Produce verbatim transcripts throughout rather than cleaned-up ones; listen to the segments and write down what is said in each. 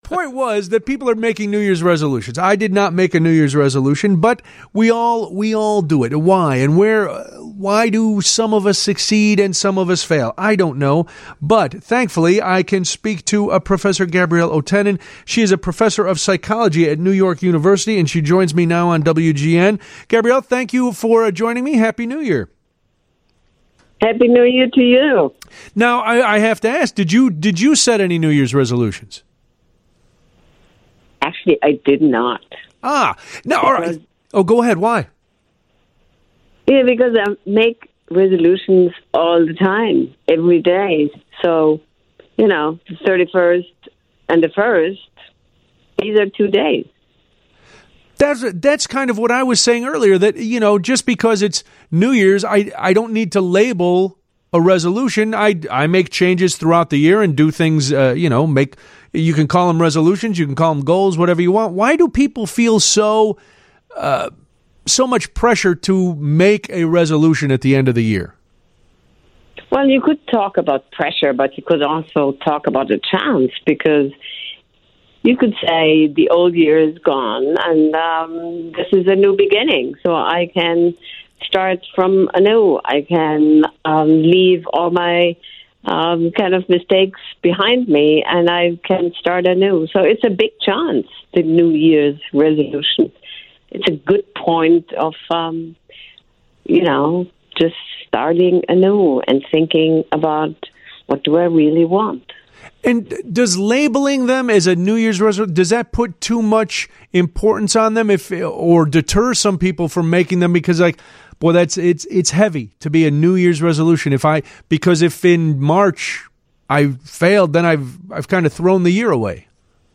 point was that people are making New Year's resolutions. I did not make a New Year's resolution, but we all we all do it. Why and where? Why do some of us succeed and some of us fail? I don't know, but thankfully I can speak to a Professor Gabrielle Otenin. She is a professor of psychology at New York University, and she joins me now on W G N. Gabrielle, thank you for joining me. Happy New Year. Happy New Year to you. Now, I, I have to ask, did you did you set any New Year's resolutions? Actually, I did not. Ah, now, all right. Oh, go ahead. Why? Yeah, because I make resolutions all the time, every day. So, you know, the thirty-first and the first, these are two days. That's that's kind of what I was saying earlier, that, you know, just because it's New Year's, I I don't need to label a resolution. I, I make changes throughout the year and do things, uh, you know, make, you can call them resolutions, you can call them goals, whatever you want. Why do people feel so, uh, so much pressure to make a resolution at the end of the year? Well, you could talk about pressure, but you could also talk about a chance, because you could say the old year is gone and um, this is a new beginning. So I can start from anew. I can um, leave all my um, kind of mistakes behind me and I can start anew. So it's a big chance, the New Year's resolution. It's a good point of, um, you know, just starting anew and thinking about, what do I really want? And does labeling them as a New Year's resolution, does that put too much importance on them, if or deter some people from making them? Because, like, boy, that's it's it's heavy to be a New Year's resolution. If I because if in March I failed, then I've I've kind of thrown the year away.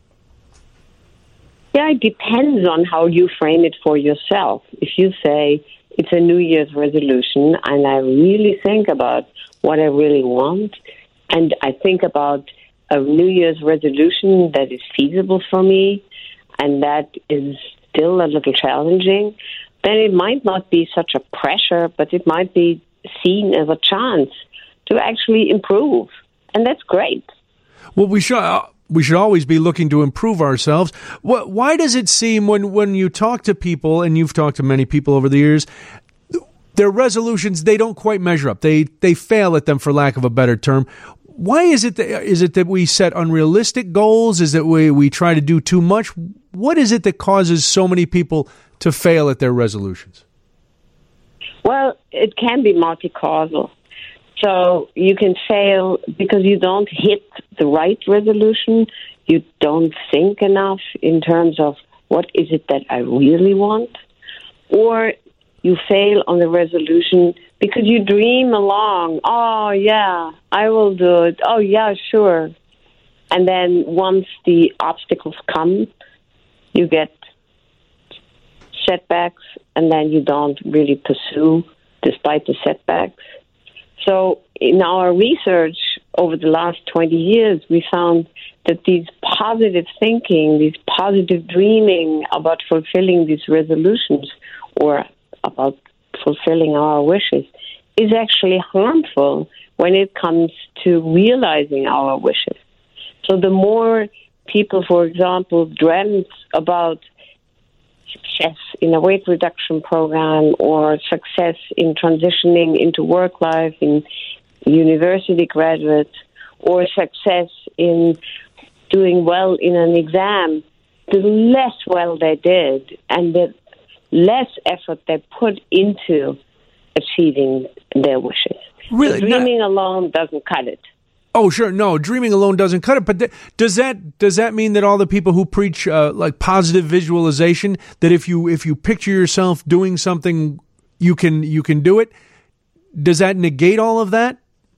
Yeah, it depends on how you frame it for yourself. If you say it's a New Year's resolution and I really think about what I really want, and I think about a New Year's resolution that is feasible for me and that is still a little challenging, then it might not be such a pressure, but it might be seen as a chance to actually improve. And that's great. Well, we should uh, we should always be looking to improve ourselves. What, why does it seem when, when you talk to people, and you've talked to many people over the years, their resolutions, they don't quite measure up. They they fail at them, for lack of a better term. Why is it that, is it that we set unrealistic goals? Is it we, we try to do too much? What is it that causes so many people to fail at their resolutions? Well, it can be multi-causal. So you can fail because you don't hit the right resolution. You don't think enough in terms of what is it that I really want. Or you fail on the resolution because you dream along. Oh, yeah, I will do it. Oh, yeah, sure. And then once the obstacles come, you get setbacks, and then you don't really pursue despite the setbacks. So in our research over the last twenty years, we found that these positive thinking, these positive dreaming about fulfilling these resolutions or about fulfilling our wishes is actually harmful when it comes to realizing our wishes. So the more people, for example, dreamt about success in a weight reduction program or success in transitioning into work life in university graduates or success in doing well in an exam, the less well they did and the less effort they put into achieving their wishes. Really? So dreaming no. alone doesn't cut it. Oh, sure. No, dreaming alone doesn't cut it. But th- does that does that mean that all the people who preach uh, like positive visualization, that if you if you picture yourself doing something, you can you can do it? Does that negate all of that?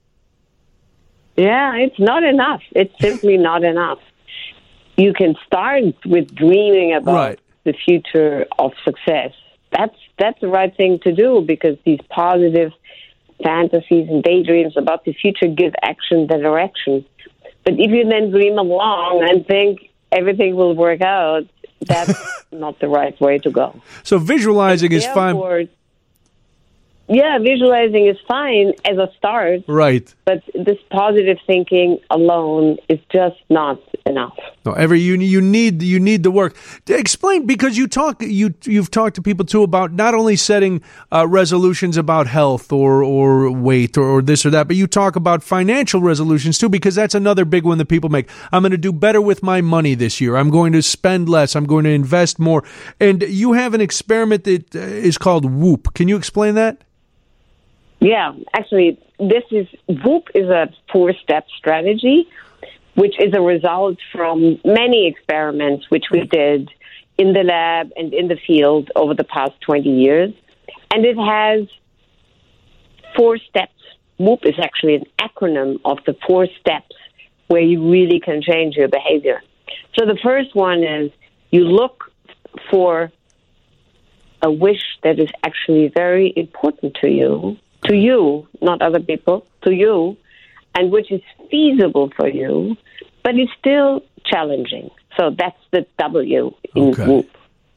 Yeah, it's not enough. It's simply not enough. You can start with dreaming about right. the future of success. That's that's the right thing to do, because these positive fantasies and daydreams about the future give action the direction. But if you then dream along and think everything will work out, that's not the right way to go. So visualizing is fine. yeah, visualizing is fine as a start. Right. But this positive thinking alone is just not enough. No, every you you need you need the work. Explain, because you talk you you've talked to people too about not only setting uh, resolutions about health or or weight or, or this or that, but you talk about financial resolutions too, because that's another big one that people make. I'm going to do better with my money this year. I'm going to spend less. I'm going to invest more. And you have an experiment that is called Whoop. Can you explain that? Yeah, actually, this is Whoop is a four-step strategy, which is a result from many experiments which we did in the lab and in the field over the past twenty years. And it has four steps. Whoop is actually an acronym of the four steps where you really can change your behavior. So the first one is you look for a wish that is actually very important to you, to you, not other people, to you, and which is feasible for you, but it's still challenging. So that's the W in Okay. Whoop.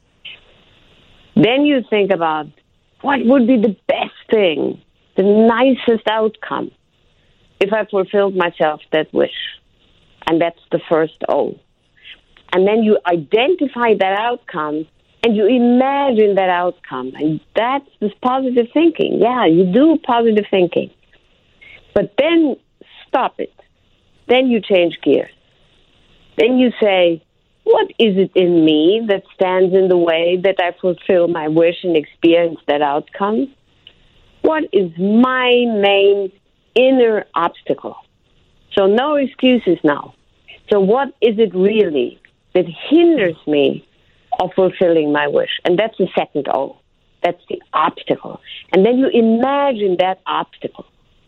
Then you think about what would be the best thing, the nicest outcome, if I fulfilled myself that wish. And that's the first O. And then you identify that outcome and you imagine that outcome. And that's this positive thinking. Yeah, you do positive thinking. But then stop it. Then you change gears. Then you say, what is it in me that stands in the way that I fulfill my wish and experience that outcome? What is my main inner obstacle? So no excuses now. So what is it really that hinders me of fulfilling my wish? And that's the second O. That's the obstacle. And then you imagine that obstacle.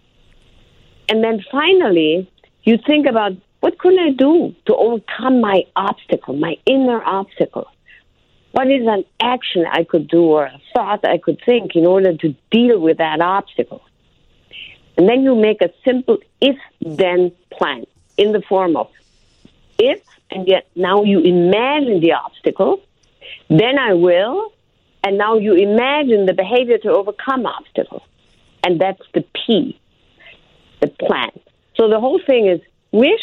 And then finally, you think about, what can I do to overcome my obstacle, my inner obstacle? What is an action I could do or a thought I could think in order to deal with that obstacle? And then you make a simple if-then plan in the form of if, and yet now you imagine the obstacle, then I will, and now you imagine the behavior to overcome obstacle. And that's the P, the plan. So the whole thing is wish,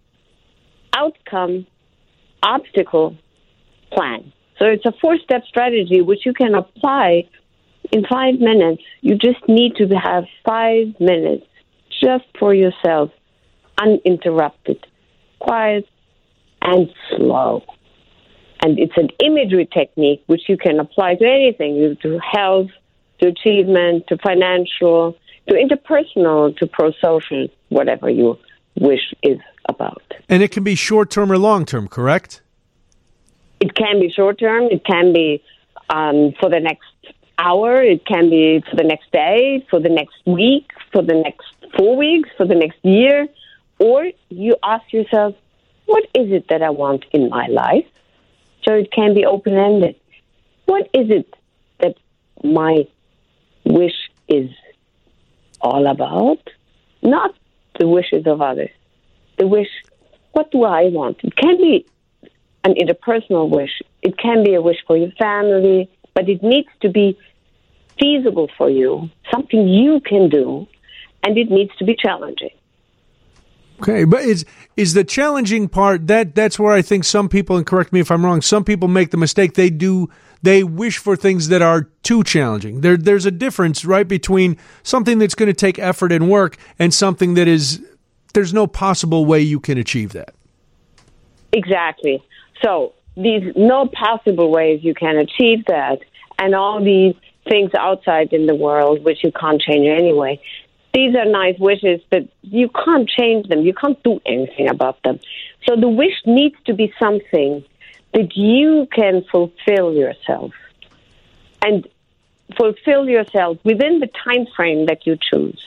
outcome, obstacle, plan. So it's a four-step strategy which you can apply in five minutes. You just need to have five minutes just for yourself, uninterrupted, quiet, and slow. And it's an imagery technique which you can apply to anything, to health, to achievement, to financial, to interpersonal, to pro-social, whatever your wish is about. And it can be short-term or long-term, correct? It can be short-term. It can be um, for the next hour. It can be for the next day, for the next week, for the next four weeks, for the next year. Or you ask yourself, what is it that I want in my life? So it can be open-ended. What is it that my wish is all about? Not the wishes of others. The wish, what do I want? It can be an interpersonal wish. It can be a wish for your family, but it needs to be feasible for you, something you can do, and it needs to be challenging. Okay, but is is the challenging part, that that's where I think some people, and correct me if I'm wrong, some people make the mistake, they do they wish for things that are too challenging. There there's a difference, right, between something that's going to take effort and work and something that is, there's no possible way you can achieve that. Exactly. So these no possible ways you can achieve that, and all these things outside in the world which you can't change anyway. These are nice wishes, but you can't change them. You can't do anything about them. So the wish needs to be something that you can fulfill yourself, and fulfill yourself within the time frame that you choose.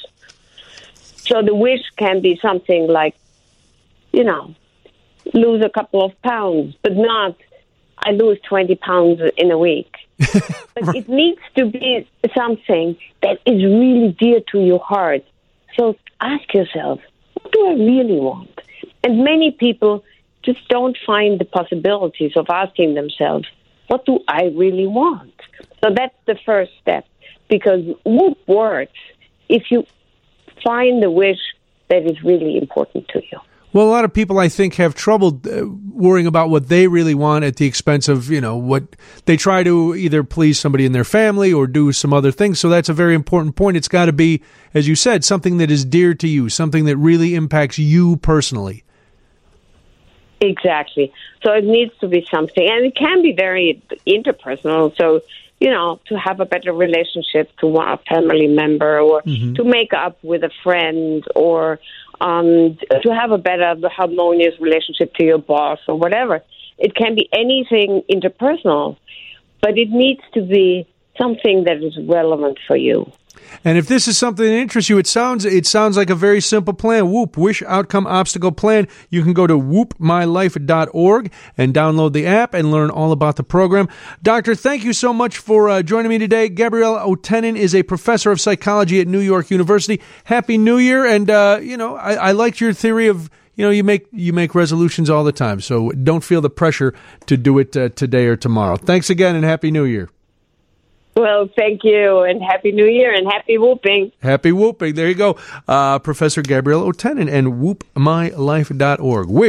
So the wish can be something like, you know, lose a couple of pounds, but not I lose twenty pounds in a week. But it needs to be something that is really dear to your heart. So ask yourself, what do I really want? And many people just don't find the possibilities of asking themselves, what do I really want? So that's the first step. because Whoop works if you find the wish that is really important to you. Well, a lot of people, I think, have trouble uh, worrying about what they really want at the expense of, you know, what they try to either please somebody in their family or do some other things. So that's a very important point. It's got to be, as you said, something that is dear to you, something that really impacts you personally. Exactly. So it needs to be something, and it can be very interpersonal. So, you know, to have a better relationship to a family member, or mm-hmm. to make up with a friend, or um, to have a better harmonious relationship to your boss, or whatever. It can be anything interpersonal, but it needs to be something that is relevant for you. And if this is something that interests you, it sounds it sounds like a very simple plan. Whoop, Wish Outcome Obstacle Plan. You can go to whoop my life dot org and download the app and learn all about the program. Doctor, thank you so much for uh, joining me today. Gabriella Otenin is a professor of psychology at New York University. Happy New Year. And, uh, you know, I, I liked your theory of, you know, you make you make resolutions all the time. So don't feel the pressure to do it uh, today or tomorrow. Thanks again, and Happy New Year. Well, thank you, and Happy New Year, and happy whooping. Happy whooping. There you go. Uh, Professor Gabriella Otenin and whoop my life dot org.